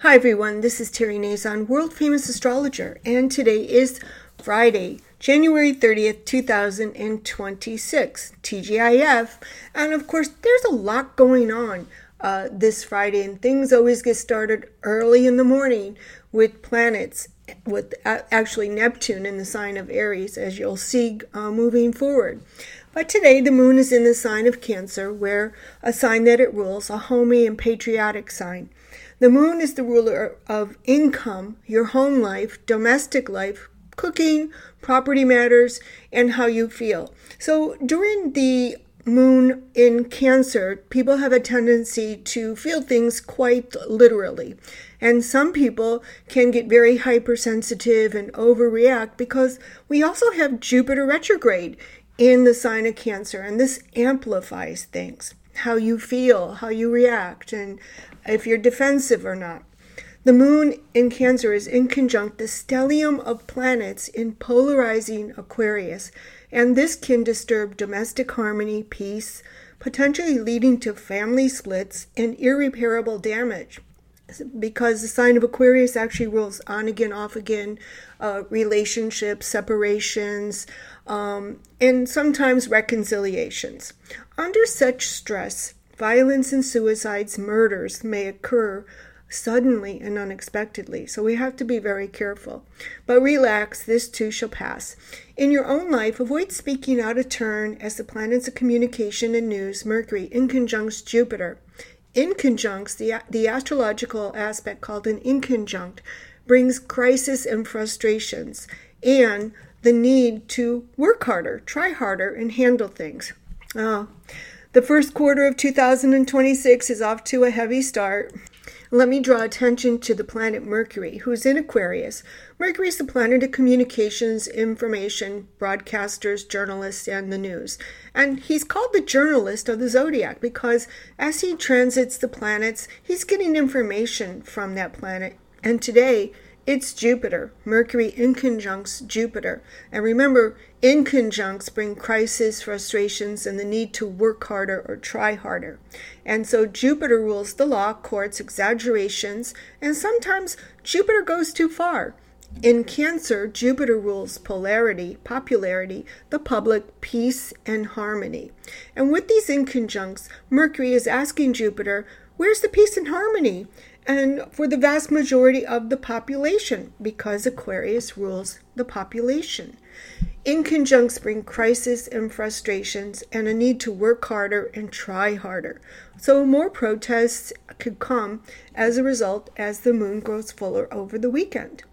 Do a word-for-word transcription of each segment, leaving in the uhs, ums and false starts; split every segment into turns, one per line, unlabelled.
Hi everyone, this is Terry Nazon, world famous astrologer, and today is Friday, January thirtieth, two thousand twenty-six, T G I F, and of course there's a lot going on uh, this Friday, and things always get started early in the morning with planets, with actually Neptune in the sign of Aries, as you'll see uh, moving forward. But today the moon is in the sign of Cancer, where a sign that it rules, a homey and patriotic sign. The moon is the ruler of income, your home life, domestic life, cooking, property matters, and how you feel. So during the moon in Cancer, people have a tendency to feel things quite literally. And some people can get very hypersensitive and overreact because we also have Jupiter retrograde in the sign of Cancer, and this amplifies things, how you feel, how you react, and if you're defensive or not. The moon in Cancer is in conjunct the stellium of planets in polarizing Aquarius, and this can disturb domestic harmony, peace, potentially leading to family splits and irreparable damage, because the sign of Aquarius actually rules on again, off again, uh, relationships, separations, um, and sometimes reconciliations. Under such stress, violence and suicides, murders may occur suddenly and unexpectedly, so we have to be very careful. But relax, this too shall pass. In your own life, avoid speaking out of turn, as the planets of communication and news, Mercury, inconjuncts Jupiter. Inconjuncts, the, the astrological aspect called an inconjunct, brings crisis and frustrations, and the need to work harder, try harder, and handle things. Oh, the first quarter of two thousand twenty-six is off to a heavy start. Let me draw attention to the planet Mercury, who's in Aquarius. Mercury is the planet of communications, information, broadcasters, journalists, and the news. And he's called the journalist of the zodiac because as he transits the planets, he's getting information from that planet. And today, it's Jupiter. Mercury inconjuncts Jupiter. And remember, inconjuncts bring crisis, frustrations, and the need to work harder or try harder. And so Jupiter rules the law, courts, exaggerations, and sometimes Jupiter goes too far. In Cancer, Jupiter rules polarity, popularity, the public, peace, and harmony. And with these inconjuncts, Mercury is asking Jupiter, where's the peace and harmony? And for the vast majority of the population, because Aquarius rules the population. Inconjuncts bring crisis and frustrations and a need to work harder and try harder. So more protests could come as a result as the moon grows fuller over the weekend.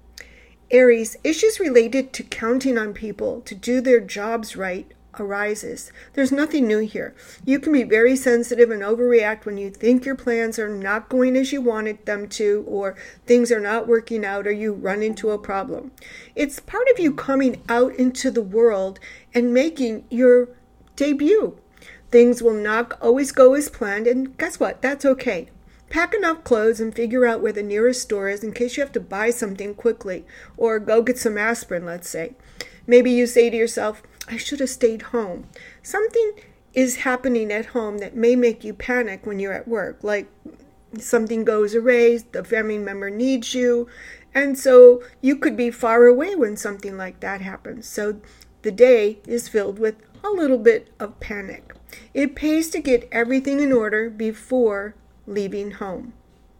Aries, issues related to counting on people to do their jobs right arises. There's nothing new here. You can be very sensitive and overreact when you think your plans are not going as you wanted them to, or things are not working out, or you run into a problem. It's part of you coming out into the world and making your debut. Things will not always go as planned, and guess what? That's okay. Pack enough clothes and figure out where the nearest store is in case you have to buy something quickly, or go get some aspirin, let's say. Maybe you say to yourself, I should have stayed home. Something is happening at home that may make you panic when you're at work, like something goes awry, the family member needs you, and so you could be far away when something like that happens. So the day is filled with a little bit of panic. It pays to get everything in order before leaving home.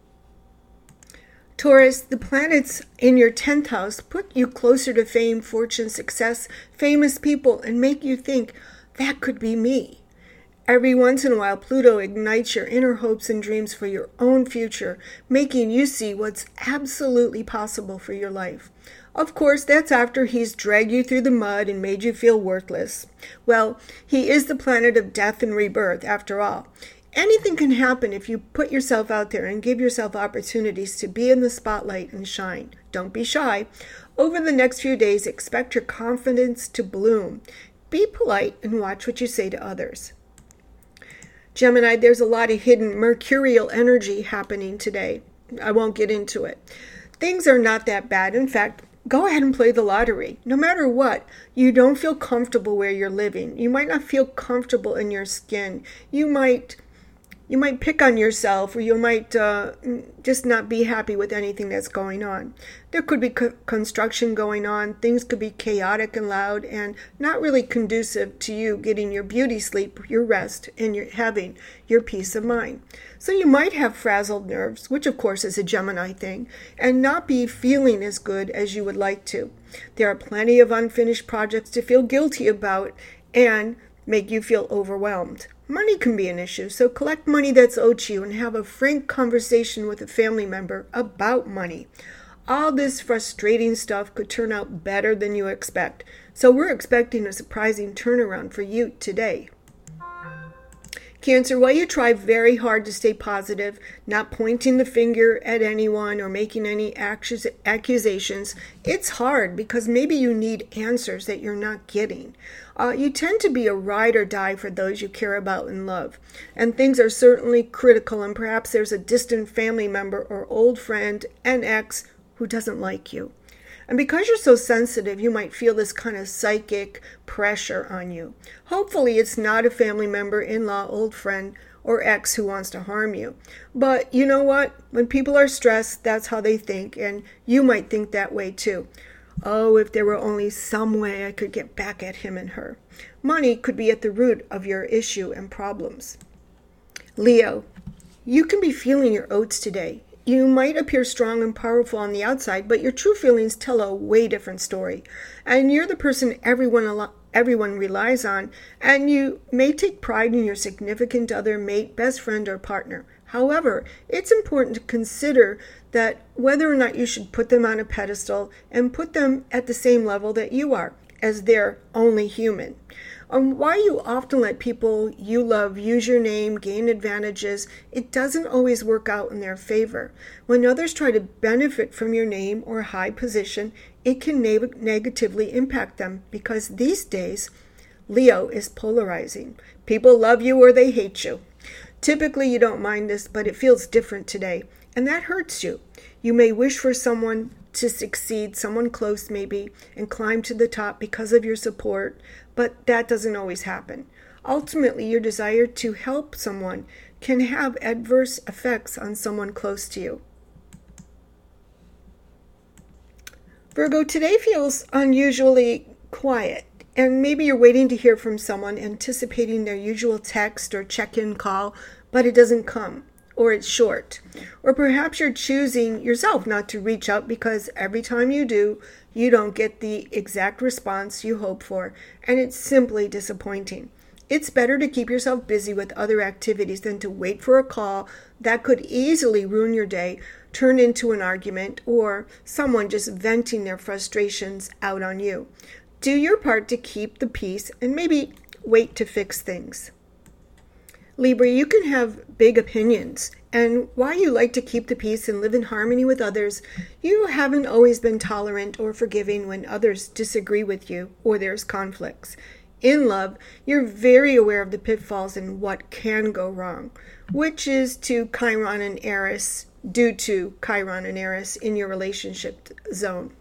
Taurus, the planets in your tenth house put you closer to fame, fortune, success, famous people, and make you think, that could be me. Every once in a while, Pluto ignites your inner hopes and dreams for your own future, making you see what's absolutely possible for your life. Of course, that's after he's dragged you through the mud and made you feel worthless. Well, he is the planet of death and rebirth, after all. Anything can happen if you put yourself out there and give yourself opportunities to be in the spotlight and shine. Don't be shy. Over the next few days, expect your confidence to bloom. Be polite and watch what you say to others. Gemini, there's a lot of hidden mercurial energy happening today. I won't get into it. Things are not that bad. In fact, go ahead and play the lottery. No matter what, you don't feel comfortable where you're living. You might not feel comfortable in your skin. You might You might pick on yourself, or you might uh, just not be happy with anything that's going on. There could be co- construction going on. Things could be chaotic and loud and not really conducive to you getting your beauty sleep, your rest, and your having your peace of mind. So you might have frazzled nerves, which of course is a Gemini thing, and not be feeling as good as you would like to. There are plenty of unfinished projects to feel guilty about and make you feel overwhelmed. Money can be an issue, so collect money that's owed to you and have a frank conversation with a family member about money. All this frustrating stuff could turn out better than you expect, so we're expecting a surprising turnaround for you today. Cancer, while you try very hard to stay positive, not pointing the finger at anyone or making any accusations, it's hard because maybe you need answers that you're not getting. Uh, you tend to be a ride or die for those you care about and love, and things are certainly critical, and perhaps there's a distant family member or old friend, an ex, who doesn't like you. And because you're so sensitive, you might feel this kind of psychic pressure on you. Hopefully it's not a family member, in-law, old friend, or ex who wants to harm you. But you know what? When people are stressed, that's how they think, and you might think that way too. Oh, if there were only some way I could get back at him and her. Money could be at the root of your issue and problems. Leo, you can be feeling your oats today. You might appear strong and powerful on the outside, but your true feelings tell a way different story. And you're the person everyone everyone relies on, and you may take pride in your significant other, mate, best friend, or partner. However, it's important to consider that whether or not you should put them on a pedestal and put them at the same level that you are, as they're only human. Um, why you often let people you love use your name, gain advantages, it doesn't always work out in their favor. When others try to benefit from your name or high position, it can ne- negatively impact them because these days, Leo is polarizing. People love you or they hate you. Typically, you don't mind this, but it feels different today, and that hurts you. You may wish for someone to succeed, someone close maybe, and climb to the top because of your support, but that doesn't always happen. Ultimately, your desire to help someone can have adverse effects on someone close to you. Virgo, today feels unusually quiet, and maybe you're waiting to hear from someone, anticipating their usual text or check-in call, but it doesn't come. Or it's short. Or perhaps you're choosing yourself not to reach out because every time you do, you don't get the exact response you hope for, and it's simply disappointing. It's better to keep yourself busy with other activities than to wait for a call that could easily ruin your day, turn into an argument, or someone just venting their frustrations out on you. Do your part to keep the peace and maybe wait to fix things. Libra, you can have big opinions, and while you like to keep the peace and live in harmony with others, you haven't always been tolerant or forgiving when others disagree with you or there's conflicts. In love, you're very aware of the pitfalls and what can go wrong, which is to Chiron and Eris, due to Chiron and Eris in your relationship zone.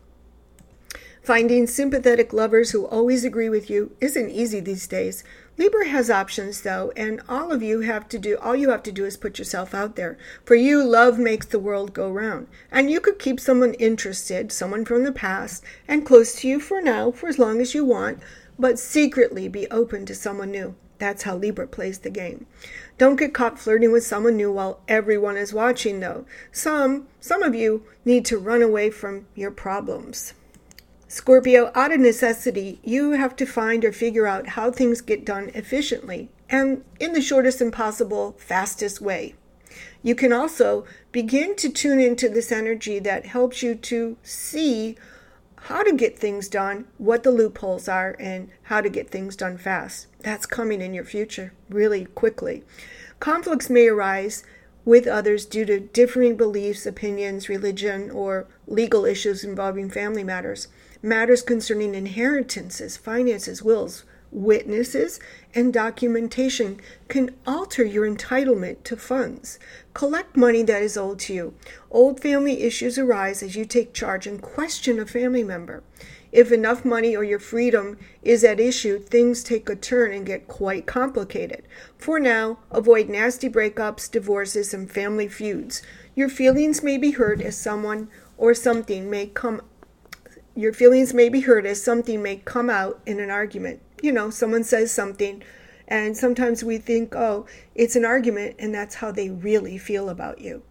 Finding sympathetic lovers who always agree with you isn't easy these days. Libra has options though, and all of you have to do, all you have to do is put yourself out there. For you, love makes the world go round. And you could keep someone interested, someone from the past, and close to you for now, for as long as you want, but secretly be open to someone new. That's how Libra plays the game. Don't get caught flirting with someone new while everyone is watching though. Some, some of you need to run away from your problems. Scorpio, out of necessity, you have to find or figure out how things get done efficiently and in the shortest and possible, fastest way. You can also begin to tune into this energy that helps you to see how to get things done, what the loopholes are, and how to get things done fast. That's coming in your future really quickly. Conflicts may arise with others due to differing beliefs, opinions, religion, or legal issues involving family matters. Matters concerning inheritances, finances, wills, witnesses, and documentation can alter your entitlement to funds. Collect money that is owed to you. Old family issues arise as you take charge and question a family member. If enough money or your freedom is at issue, things take a turn and get quite complicated. For now, avoid nasty breakups, divorces, and family feuds. Your feelings may be hurt as someone or something may come Your feelings may be hurt as something may come out in an argument. You know, someone says something, and sometimes we think, oh, it's an argument, and that's how they really feel about you.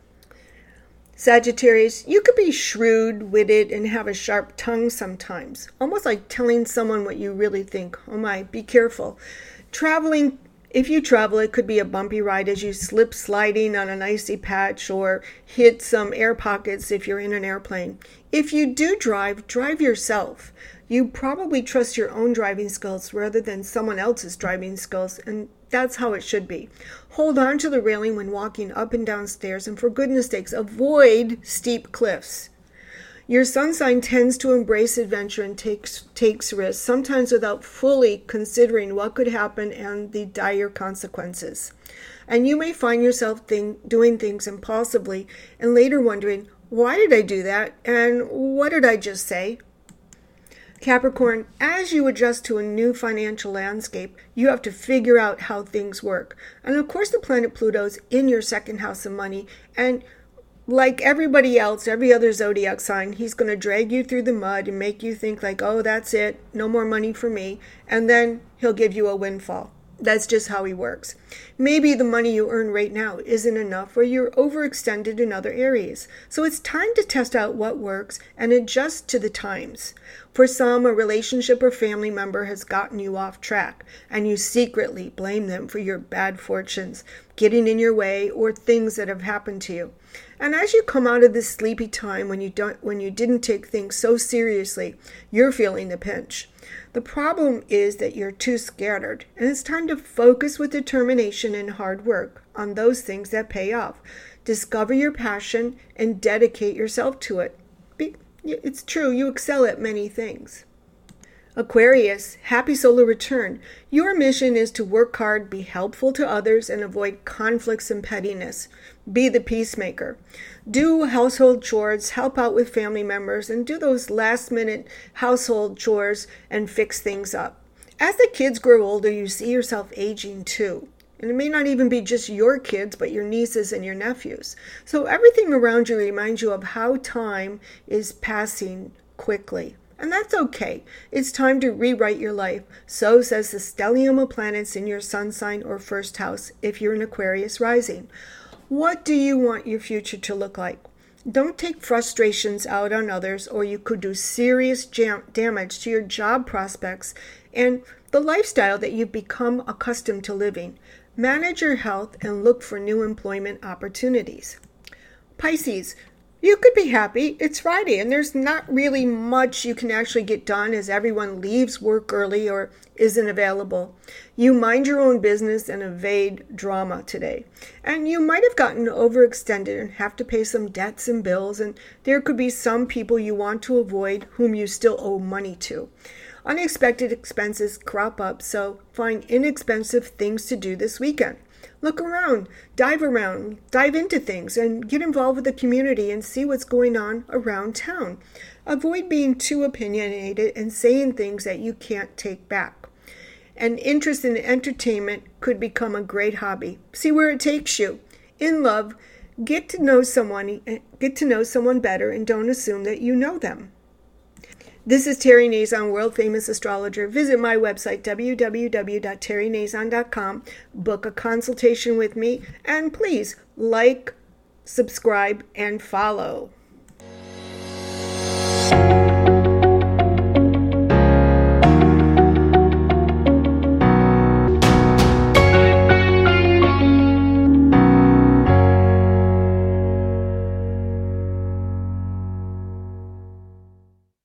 Sagittarius, you could be shrewd, witted, and have a sharp tongue sometimes, almost like telling someone what you really think. Oh my, be careful. Traveling, if you travel, it could be a bumpy ride as you slip sliding on an icy patch or hit some air pockets if you're in an airplane. If you do drive, drive yourself. You probably trust your own driving skills rather than someone else's driving skills, and that's how it should be. Hold on to the railing when walking up and down stairs, and for goodness sakes, avoid steep cliffs. Your sun sign tends to embrace adventure and takes takes risks, sometimes without fully considering what could happen and the dire consequences. And you may find yourself think, doing things impulsively and later wondering, why did I do that? And what did I just say? Capricorn, as you adjust to a new financial landscape, you have to figure out how things work. And of course, the planet Pluto's in your second house of money. And like everybody else, every other zodiac sign, he's going to drag you through the mud and make you think like, oh, that's it. No more money for me. And then he'll give you a windfall. That's just how he works. Maybe the money you earn right now isn't enough, or you're overextended in other areas. So it's time to test out what works and adjust to the times. For some, a relationship or family member has gotten you off track, and you secretly blame them for your bad fortunes, getting in your way, or things that have happened to you. And as you come out of this sleepy time when you don't, when you didn't take things so seriously, you're feeling the pinch. The problem is that you're too scattered, and it's time to focus with determination and hard work on those things that pay off. Discover your passion and dedicate yourself to it. Be, it's true, you excel at many things. Aquarius, happy solar return. Your mission is to work hard, be helpful to others, and avoid conflicts and pettiness. Be the peacemaker. Do household chores, help out with family members, and do those last-minute household chores and fix things up. As the kids grow older, you see yourself aging too. And it may not even be just your kids, but your nieces and your nephews. So everything around you reminds you of how time is passing quickly. And that's okay. It's time to rewrite your life. So says the stellium of planets in your sun sign or first house if you're an Aquarius rising. What do you want your future to look like? Don't take frustrations out on others, or you could do serious jam- damage to your job prospects and the lifestyle that you've become accustomed to living. Manage your health and look for new employment opportunities. Pisces, you could be happy. It's Friday, and there's not really much you can actually get done as everyone leaves work early or isn't available. You mind your own business and evade drama today. And you might have gotten overextended and have to pay some debts and bills, and there could be some people you want to avoid whom you still owe money to. Unexpected expenses crop up, so find inexpensive things to do this weekend. Look around, dive around, dive into things, and get involved with the community and see what's going on around town. Avoid being too opinionated and saying things that you can't take back. An interest in entertainment could become a great hobby. See where it takes you. In love, get to know someone, get to know someone better, and don't assume that you know them. This is Terry Nazon, world famous astrologer. Visit my website, w w w dot terry nazon dot com. Book a consultation with me, and please like, subscribe, and follow.